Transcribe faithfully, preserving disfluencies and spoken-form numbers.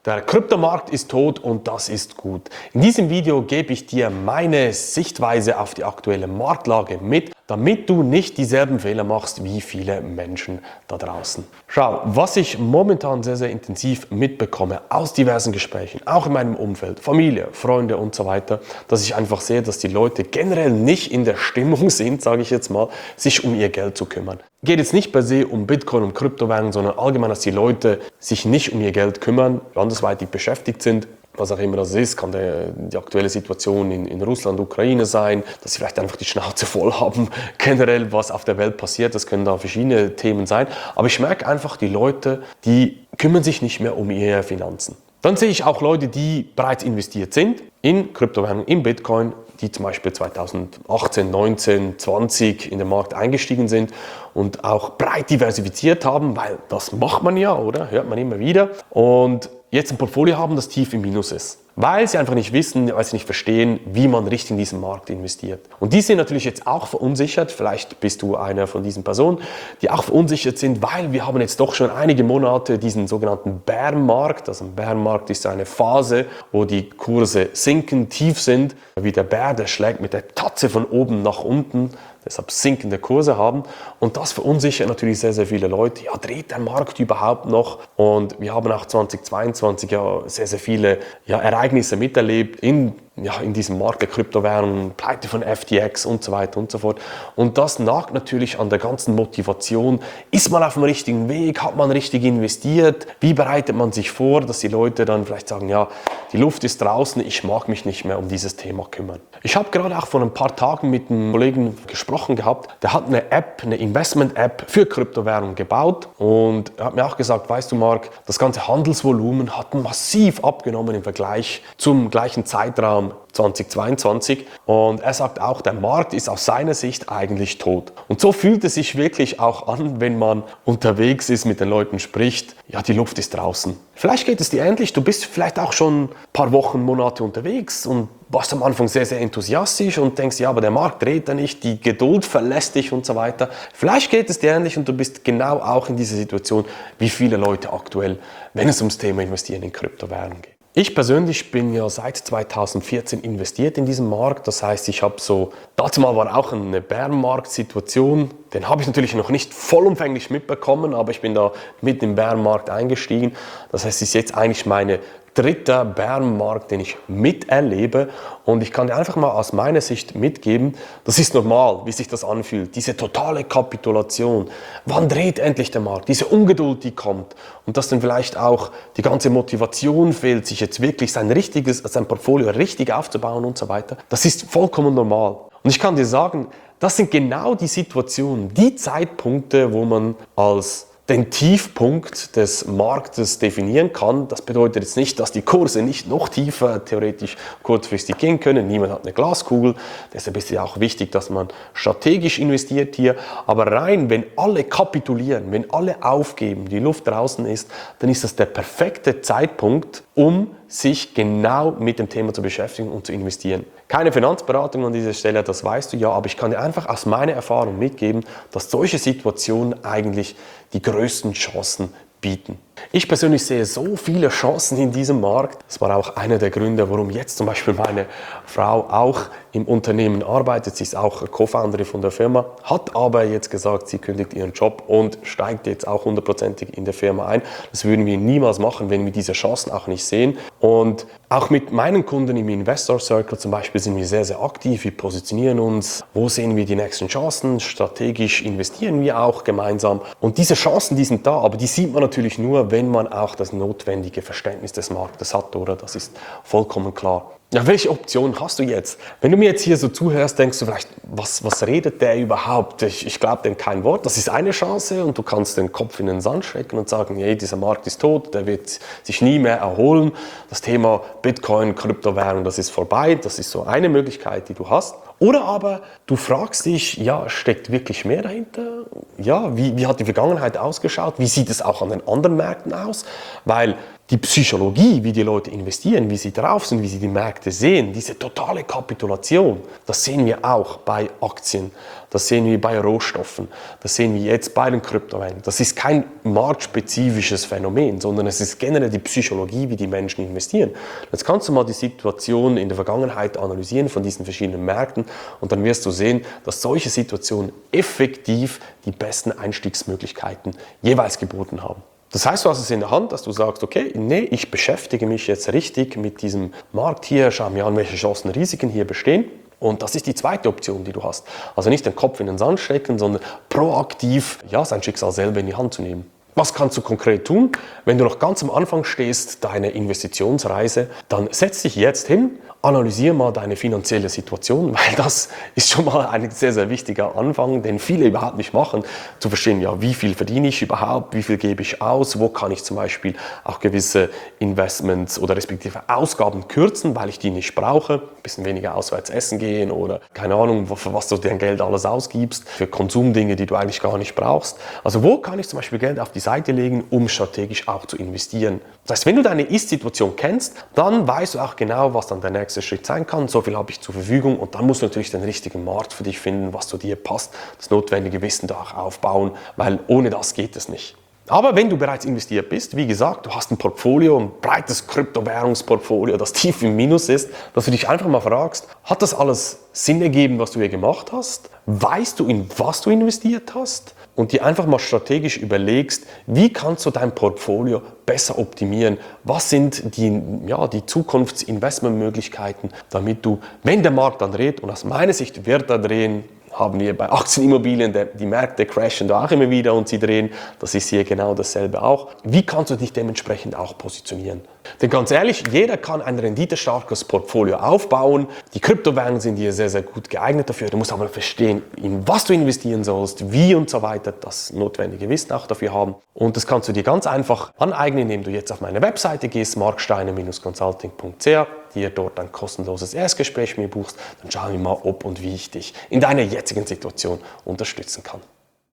Der Kryptomarkt ist tot und das ist gut. In diesem Video gebe ich dir meine Sichtweise auf die aktuelle Marktlage mit, damit du nicht dieselben Fehler machst wie viele Menschen da draußen. Schau, was ich momentan sehr, sehr intensiv mitbekomme aus diversen Gesprächen, auch in meinem Umfeld, Familie, Freunde und so weiter, dass ich einfach sehe, dass die Leute generell nicht in der Stimmung sind, sage ich jetzt mal, sich um ihr Geld zu kümmern. Geht jetzt nicht per se um Bitcoin, um Kryptowährungen, sondern allgemein, dass die Leute sich nicht um ihr Geld kümmern, andersweitig beschäftigt sind. Was auch immer das ist, kann der, die aktuelle Situation in, in Russland, Ukraine sein, dass sie vielleicht einfach die Schnauze voll haben, generell was auf der Welt passiert, das können da verschiedene Themen sein. Aber ich merke einfach, die Leute, die kümmern sich nicht mehr um ihre Finanzen. Dann sehe ich auch Leute, die bereits investiert sind in Kryptowährungen, in Bitcoin, die zum Beispiel zweitausendachtzehn, neunzehn, zwanzig in den Markt eingestiegen sind und auch breit diversifiziert haben, weil das macht man ja, oder? Hört man immer wieder. Und jetzt ein Portfolio haben, das tief im Minus ist. Weil sie einfach nicht wissen, weil sie nicht verstehen, wie man richtig in diesen Markt investiert. Und die sind natürlich jetzt auch verunsichert, vielleicht bist du einer von diesen Personen, die auch verunsichert sind, weil wir haben jetzt doch schon einige Monate diesen sogenannten Bärenmarkt. Also ein Bärenmarkt ist eine Phase, wo die Kurse sinken, tief sind, wie der Bär, der schlägt mit der Tatze von oben nach unten, deshalb sinkende Kurse haben. Und das verunsichert natürlich sehr, sehr viele Leute. Ja, dreht der Markt überhaupt noch? Und wir haben auch zweitausendzweiundzwanzig ja sehr, sehr viele ja, Ereignisse miterlebt in, ja, in diesem Markt der Kryptowährungen, Pleite von F T X und so weiter und so fort. Und das nagt natürlich an der ganzen Motivation. Ist man auf dem richtigen Weg? Hat man richtig investiert? Wie bereitet man sich vor, dass die Leute dann vielleicht sagen, ja, die Luft ist draußen, ich mag mich nicht mehr um dieses Thema kümmern. Ich habe gerade auch vor ein paar Tagen mit einem Kollegen gesprochen gehabt, der hat eine App, eine Investment-App für Kryptowährungen gebaut und er hat mir auch gesagt, weißt du Marc, das ganze Handelsvolumen hat massiv abgenommen im Vergleich zum gleichen Zeitraum zweitausendzweiundzwanzig und er sagt auch, der Markt ist aus seiner Sicht eigentlich tot. Und so fühlt es sich wirklich auch an, wenn man unterwegs ist, mit den Leuten spricht, ja, die Luft ist draußen. Vielleicht geht es dir ähnlich, du bist vielleicht auch schon ein paar Wochen, Monate unterwegs und warst am Anfang sehr, sehr enthusiastisch und denkst, ja, aber der Markt dreht da nicht, die Geduld verlässt dich und so weiter. Vielleicht geht es dir ähnlich und du bist genau auch in dieser Situation, wie viele Leute aktuell, wenn es ums Thema Investieren in Kryptowährungen geht. Ich persönlich bin ja seit zweitausendvierzehn investiert in diesen Markt. Das heißt, ich habe so, dazu mal war auch eine Bärenmarkt-Situation. Den habe ich natürlich noch nicht vollumfänglich mitbekommen, aber ich bin da mit im Bärenmarkt eingestiegen. Das heißt, es ist jetzt eigentlich meine dritter Bärenmarkt, den ich miterlebe und ich kann dir einfach mal aus meiner Sicht mitgeben, das ist normal, wie sich das anfühlt, diese totale Kapitulation, wann dreht endlich der Markt, diese Ungeduld, die kommt und dass dann vielleicht auch die ganze Motivation fehlt, sich jetzt wirklich sein richtiges, sein Portfolio richtig aufzubauen und so weiter, das ist vollkommen normal. Und ich kann dir sagen, das sind genau die Situationen, die Zeitpunkte, wo man als den Tiefpunkt des Marktes definieren kann. Das bedeutet jetzt nicht, dass die Kurse nicht noch tiefer theoretisch kurzfristig gehen können. Niemand hat eine Glaskugel. Deshalb ist es ja auch wichtig, dass man strategisch investiert hier. Aber rein, wenn alle kapitulieren, wenn alle aufgeben, die Luft draußen ist, dann ist das der perfekte Zeitpunkt, um sich genau mit dem Thema zu beschäftigen und zu investieren. Keine Finanzberatung an dieser Stelle, das weißt du ja, aber ich kann dir einfach aus meiner Erfahrung mitgeben, dass solche Situationen eigentlich die größten Chancen bieten. Ich persönlich sehe so viele Chancen in diesem Markt. Das war auch einer der Gründe, warum jetzt zum Beispiel meine Frau auch im Unternehmen arbeitet. Sie ist auch Co-Founderin von der Firma, hat aber jetzt gesagt, sie kündigt ihren Job und steigt jetzt auch hundertprozentig in der Firma ein. Das würden wir niemals machen, wenn wir diese Chancen auch nicht sehen. Und auch mit meinen Kunden im Investor Circle zum Beispiel sind wir sehr, sehr aktiv. Wir positionieren uns, wo sehen wir die nächsten Chancen, strategisch investieren wir auch gemeinsam. Und diese Chancen, die sind da, aber die sieht man natürlich nur, wenn man auch das notwendige Verständnis des Marktes hat, oder? Das ist vollkommen klar. Ja, welche Option hast du jetzt? Wenn du mir jetzt hier so zuhörst, denkst du vielleicht, was, was redet der überhaupt? Ich, ich glaube dem kein Wort. Das ist eine Chance und du kannst den Kopf in den Sand stecken und sagen, hey, dieser Markt ist tot, der wird sich nie mehr erholen. Das Thema Bitcoin, Kryptowährung, das ist vorbei. Das ist so eine Möglichkeit, die du hast. Oder aber du fragst dich, ja, steckt wirklich mehr dahinter? Ja, wie, wie hat die Vergangenheit ausgeschaut? Wie sieht es auch an den anderen Märkten aus? Weil Die Psychologie, wie die Leute investieren, wie sie drauf sind, wie sie die Märkte sehen, diese totale Kapitulation, das sehen wir auch bei Aktien, das sehen wir bei Rohstoffen, das sehen wir jetzt bei den Kryptowährungen. Das ist kein marktspezifisches Phänomen, sondern es ist generell die Psychologie, wie die Menschen investieren. Jetzt kannst du mal die Situation in der Vergangenheit analysieren von diesen verschiedenen Märkten und dann wirst du sehen, dass solche Situationen effektiv die besten Einstiegsmöglichkeiten jeweils geboten haben. Das heißt, du hast es in der Hand, dass du sagst, okay, nee, ich beschäftige mich jetzt richtig mit diesem Markt hier, schau mir an, welche Chancen, Risiken hier bestehen. Und das ist die zweite Option, die du hast. Also nicht den Kopf in den Sand stecken, sondern proaktiv ja, sein Schicksal selber in die Hand zu nehmen. Was kannst du konkret tun? Wenn du noch ganz am Anfang stehst, deine Investitionsreise, dann setz dich jetzt hin, analysiere mal deine finanzielle Situation, weil das ist schon mal ein sehr, sehr wichtiger Anfang, den viele überhaupt nicht machen, zu verstehen, ja, wie viel verdiene ich überhaupt, wie viel gebe ich aus, wo kann ich zum Beispiel auch gewisse Investments oder respektive Ausgaben kürzen, weil ich die nicht brauche, ein bisschen weniger auswärts essen gehen oder keine Ahnung, für was du dein Geld alles ausgibst, für Konsumdinge, die du eigentlich gar nicht brauchst. Also wo kann ich zum Beispiel Geld auf die Seite legen, um strategisch auch zu investieren. Das heißt, wenn du deine Ist-Situation kennst, dann weißt du auch genau, was dann der nächste Schritt sein kann. So viel habe ich zur Verfügung und dann musst du natürlich den richtigen Markt für dich finden, was zu dir passt, das notwendige Wissen da auch aufbauen, weil ohne das geht es nicht. Aber wenn du bereits investiert bist, wie gesagt, du hast ein Portfolio, ein breites Kryptowährungsportfolio, das tief im Minus ist, dass du dich einfach mal fragst, hat das alles Sinn ergeben, was du hier gemacht hast? Weißt du, in was du investiert hast? Und dir einfach mal strategisch überlegst, wie kannst du dein Portfolio besser optimieren? Was sind die, ja, die Zukunftsinvestmentmöglichkeiten, damit du, wenn der Markt dann dreht, und aus meiner Sicht wird er drehen, haben wir bei Aktienimmobilien, die Märkte crashen da auch immer wieder und sie drehen. Das ist hier genau dasselbe auch. Wie kannst du dich dementsprechend auch positionieren? Denn ganz ehrlich, jeder kann ein renditestarkes Portfolio aufbauen. Die Kryptowährungen sind hier sehr, sehr gut geeignet dafür. Du musst aber verstehen, in was du investieren sollst, wie und so weiter, das notwendige Wissen auch dafür haben. Und das kannst du dir ganz einfach aneignen, indem du jetzt auf meine Webseite gehst, marksteiner Bindestrich consulting punkt c h, dir dort ein kostenloses Erstgespräch mit mir buchst. Dann schauen wir mal, ob und wie ich dich in deiner jetzigen Situation unterstützen kann.